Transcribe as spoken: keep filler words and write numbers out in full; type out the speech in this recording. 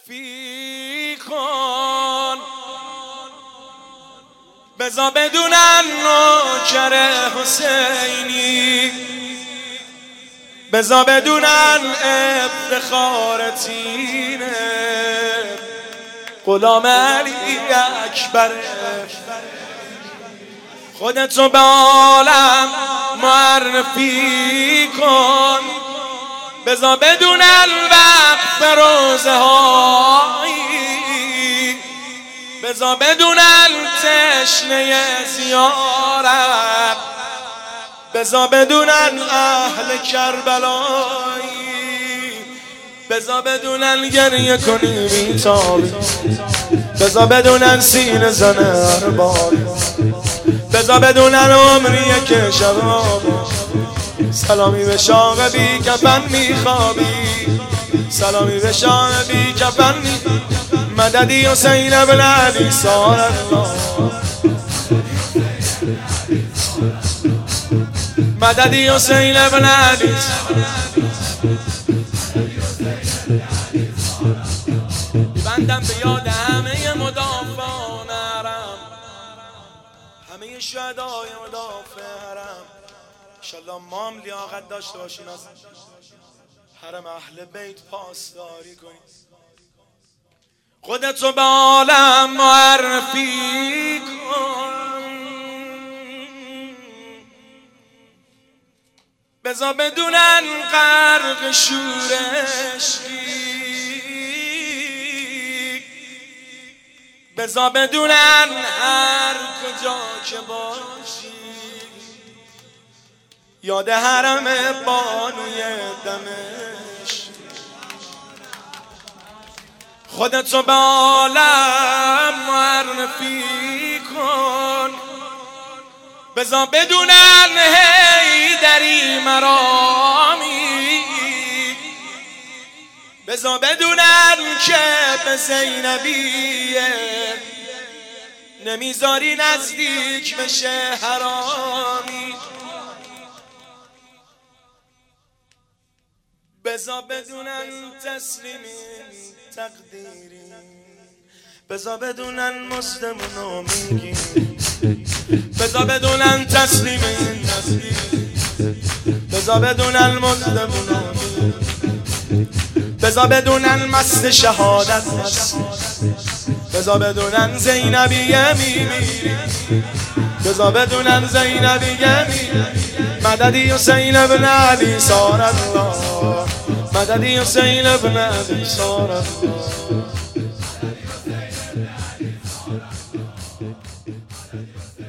معرفی کن، بذار بدونن نوکر حسینی، بذار بدونن افتخارتینه، غلام علی اکبره. خودتو به عالم معرفی کن، بذار بدونن وقت روزه هایی، بذار بدونن تشنه زیارت، بذار بدونن اهل کربلایی، بذار بدونن گریه کنی میتابی، بذار بدونن سینه زنه اربابی، بذار بدونن عمریه که شبابی. سلامی به شاه بی کفن میخوابی، سلامی به شاه بی کفن میخوابی. مددی حسین ابن علی صار الله، مددی حسین ابن علی. بندم به یاد همه مدافعان حرم، همه شهدای مدافع حرم. انشالله ما هم لیاقت داشته باشین از حرم اهل بیت پاسداری کنید. خودتو به عالم معرفی کن، بذار بدونن غرق شورشی، بذار بدونن هر کجا که باشی یاد حرم بانوی دمشق. خودتو به عالم معرفی کن، بذار بدونن حیدری مرامی، بذار بدونن که به زینبیه نمیذاری نزدیک بشه حرامی، بذار بدونن تسلیمین تقدیری، بذار بدونن مزدمونو میگی، بذار بدونن تسلیمین تقدیری، بذار بدونن مزدمونو میگی، بذار بدونن مست شهادت هست، بذار بدونن زینبیه میمیری، بذار بدونن زینبیه میمیری. مددی حسین ابن علی صار الله، مددی حسین ابن علی صار الله.